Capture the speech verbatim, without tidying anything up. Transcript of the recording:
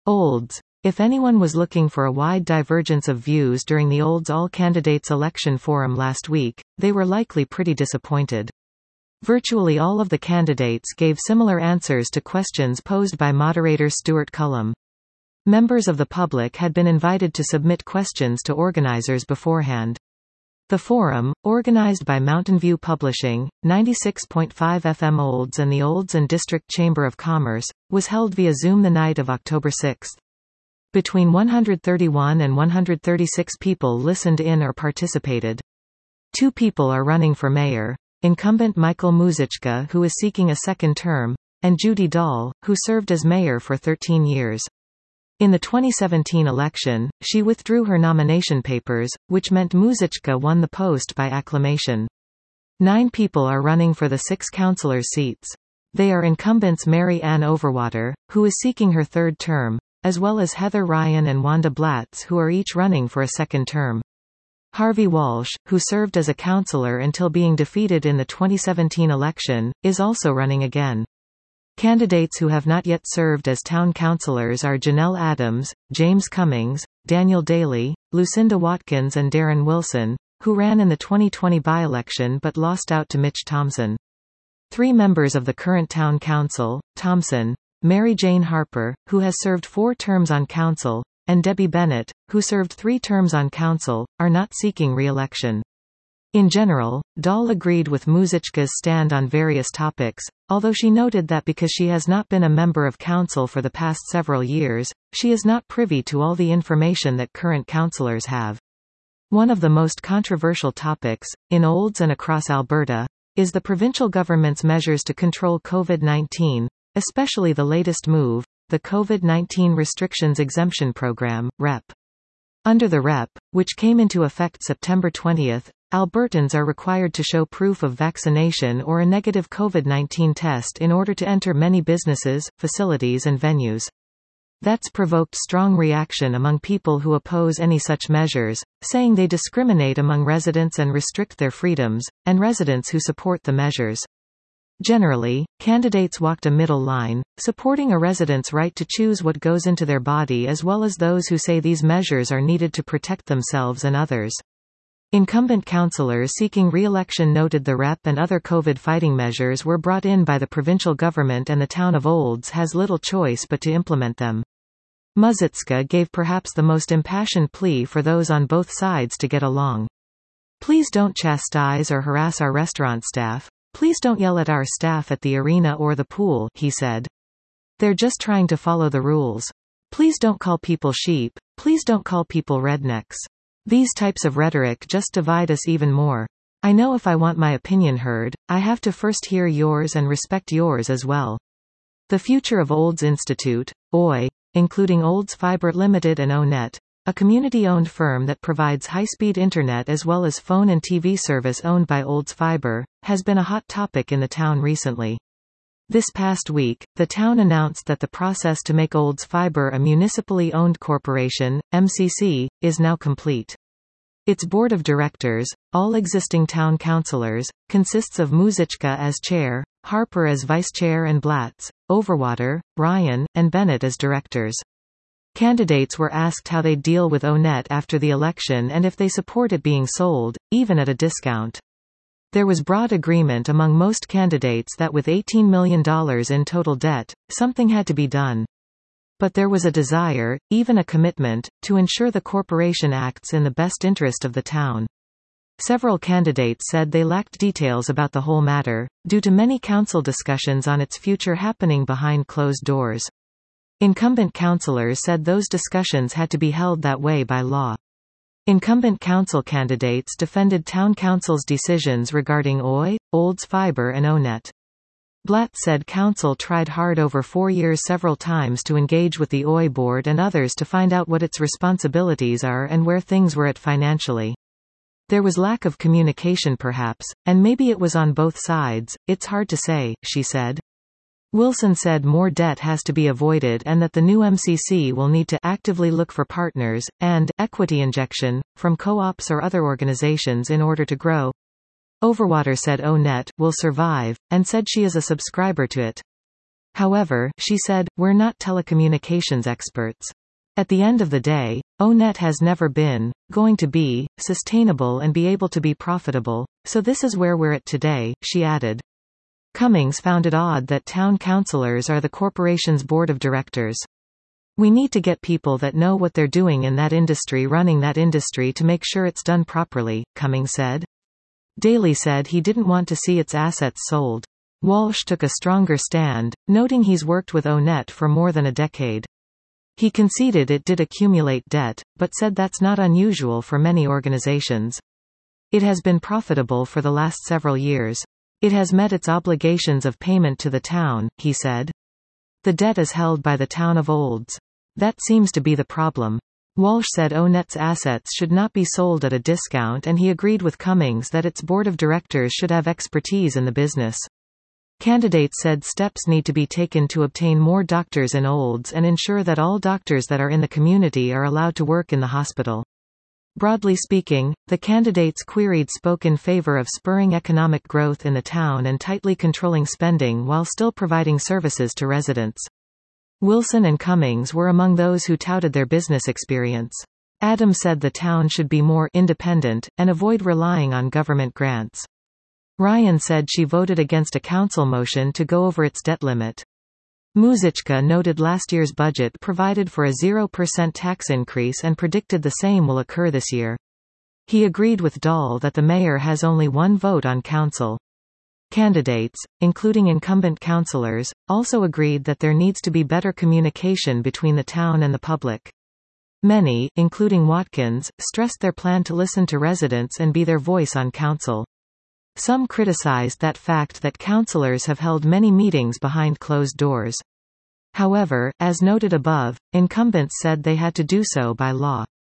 Olds. If anyone was looking for a wide divergence of views during the Olds All Candidates election forum last week, they were likely pretty disappointed. Virtually all of the candidates gave similar answers to questions posed by moderator Stuart Cullum. Members of the public had been invited to submit questions to organizers beforehand. The forum, organized by Mountain View Publishing, ninety-six point five F M Olds and the Olds and District Chamber of Commerce, was held via Zoom the night of October sixth. Between one hundred thirty-one and one hundred thirty-six people listened in or participated. Two people are running for mayor: incumbent Michael Muzychka, who is seeking a second term, and Judy Dahl, who served as mayor for thirteen years. In the twenty seventeen election, she withdrew her nomination papers, which meant Muzychka won the post by acclamation. Nine people are running for the six councillors' seats. They are incumbents Mary Ann Overwater, who is seeking her third term, as well as Heather Ryan and Wanda Blatz, who are each running for a second term. Harvey Walsh, who served as a councillor until being defeated in the twenty seventeen election, is also running again. Candidates who have not yet served as town councillors are Janelle Adams, James Cummings, Daniel Daly, Lucinda Watkins and Darren Wilson, who ran in the twenty twenty by-election but lost out to Mitch Thompson. Three members of the current town council, Thompson, Mary Jane Harper, who has served four terms on council, and Debbie Bennett, who served three terms on council, are not seeking re-election. In general, Dahl agreed with Muzychka's stand on various topics, although she noted that because she has not been a member of council for the past several years, she is not privy to all the information that current councillors have. One of the most controversial topics, in Olds and across Alberta, is the provincial government's measures to control COVID nineteen, especially the latest move, the COVID nineteen Restrictions Exemption Program, R E P. Under the R E P, which came into effect September twentieth, Albertans are required to show proof of vaccination or a negative COVID nineteen test in order to enter many businesses, facilities and venues. That's provoked strong reaction among people who oppose any such measures, saying they discriminate among residents and restrict their freedoms, and residents who support the measures. Generally, candidates walked a middle line, supporting a resident's right to choose what goes into their body as well as those who say these measures are needed to protect themselves and others. Incumbent councillors seeking re-election noted the R E P and other COVID fighting measures were brought in by the provincial government and the town of Olds has little choice but to implement them. Muzychka gave perhaps the most impassioned plea for those on both sides to get along. Please don't chastise or harass our restaurant staff. Please don't yell at our staff at the arena or the pool, he said. They're just trying to follow the rules. Please don't call people sheep. Please don't call people rednecks. These types of rhetoric just divide us even more. I know if I want my opinion heard, I have to first hear yours and respect yours as well. The future of Olds Institute, O I, including Olds Fibre Limited and O Net, a community-owned firm that provides high-speed internet as well as phone and T V service owned by Olds Fibre, has been a hot topic in the town recently. This past week, the town announced that the process to make Olds Fibre a municipally owned corporation, M C C, is now complete. Its board of directors, all existing town councillors, consists of Muzychka as chair, Harper as vice chair and Blatz, Overwater, Ryan, and Bennett as directors. Candidates were asked how they deal with O Net after the election and if they support it being sold, even at a discount. There was broad agreement among most candidates that with eighteen million dollars in total debt, something had to be done. But there was a desire, even a commitment, to ensure the corporation acts in the best interest of the town. Several candidates said they lacked details about the whole matter, due to many council discussions on its future happening behind closed doors. Incumbent councillors said those discussions had to be held that way by law. Incumbent council candidates defended town council's decisions regarding O I, Olds Fibre and O Net. Blatz said council tried hard over four years several times to engage with the O I board and others to find out what its responsibilities are and where things were at financially. There was lack of communication perhaps, and maybe it was on both sides, it's hard to say, she said. Wilson said more debt has to be avoided and that the new M C C will need to actively look for partners, and equity injection, from co-ops or other organizations in order to grow. Overwater said O Net will survive, and said she is a subscriber to it. However, she said, we're not telecommunications experts. At the end of the day, O Net has never been, going to be, sustainable and be able to be profitable, so this is where we're at today, she added. Cummings found it odd that town councillors are the corporation's board of directors. We need to get people that know what they're doing in that industry running that industry to make sure it's done properly, Cummings said. Daly said he didn't want to see its assets sold. Walsh took a stronger stand, noting he's worked with O Net for more than a decade. He conceded it did accumulate debt, but said that's not unusual for many organizations. It has been profitable for the last several years. It has met its obligations of payment to the town, he said. The debt is held by the town of Olds. That seems to be the problem. Walsh said O Net's assets should not be sold at a discount, and he agreed with Cummings that its board of directors should have expertise in the business. Candidates said steps need to be taken to obtain more doctors in Olds and ensure that all doctors that are in the community are allowed to work in the hospital. Broadly speaking, the candidates queried spoke in favor of spurring economic growth in the town and tightly controlling spending while still providing services to residents. Wilson and Cummings were among those who touted their business experience. Adams said the town should be more independent, and avoid relying on government grants. Ryan said she voted against a council motion to go over its debt limit. Muzychka noted last year's budget provided for a zero percent tax increase and predicted the same will occur this year. He agreed with Dahl that the mayor has only one vote on council. Candidates, including incumbent councillors, also agreed that there needs to be better communication between the town and the public. Many, including Watkins, stressed their plan to listen to residents and be their voice on council. Some criticized that fact that councillors have held many meetings behind closed doors. However, as noted above, incumbents said they had to do so by law.